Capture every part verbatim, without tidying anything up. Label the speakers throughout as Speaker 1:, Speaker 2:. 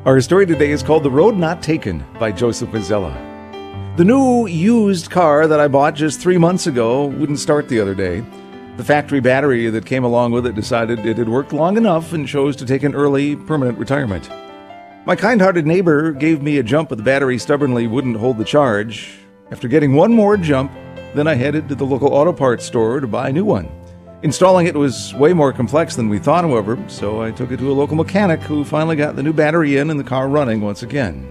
Speaker 1: Our story today is called The Road Not Taken by Joseph Mazzella. The new used car that I bought just three months ago wouldn't start the other day. The factory battery that came along with it decided it had worked long enough and chose to take an early, permanent retirement. My kind-hearted neighbor gave me a jump, but the battery stubbornly wouldn't hold the charge. After getting one more jump, then I headed to the local auto parts store to buy a new one. Installing it was way more complex than we thought, however, so I took it to a local mechanic who finally got the new battery in and the car running once again.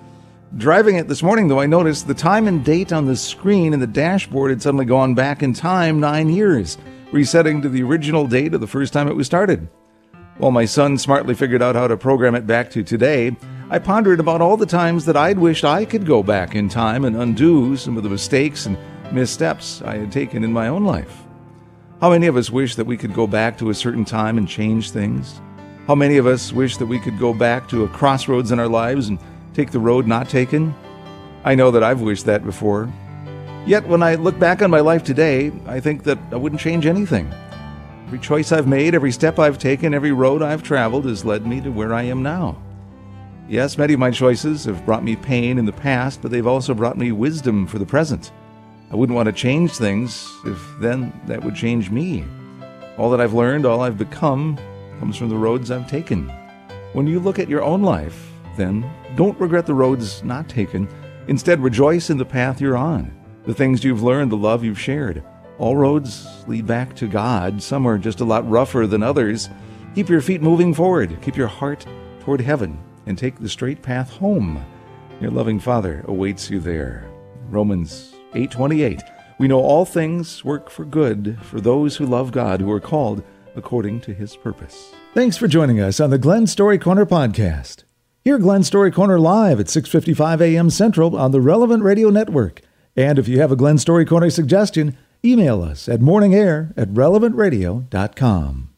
Speaker 1: Driving it this morning, though, I noticed the time and date on the screen in the dashboard had suddenly gone back in time nine years, resetting to the original date of the first time it was started. While my son smartly figured out how to program it back to today, I pondered about all the times that I'd wished I could go back in time and undo some of the mistakes and missteps I had taken in my own life. How many of us wish that we could go back to a certain time and change things? How many of us wish that we could go back to a crossroads in our lives and take the road not taken? I know that I've wished that before. Yet when I look back on my life today, I think that I wouldn't change anything. Every choice I've made, every step I've taken, every road I've traveled has led me to where I am now. Yes, many of my choices have brought me pain in the past, but they've also brought me wisdom for the present. I wouldn't want to change things if then that would change me. All that I've learned, all I've become, comes from the roads I've taken. When you look at your own life, then don't regret the roads not taken. Instead, rejoice in the path you're on, the things you've learned, the love you've shared. All roads lead back to God. Some are just a lot rougher than others. Keep your feet moving forward. Keep your heart toward heaven and take the straight path home. Your loving Father awaits you there. Romans eight twenty-eight. We know all things work for good for those who love God, who are called according to his purpose. Thanks for joining us on the Glenn Story Corner podcast. Hear Glenn Story Corner live at six fifty-five a.m. Central on the Relevant Radio Network. And if you have a Glenn Story Corner suggestion, email us at morningair at relevant radio dot com.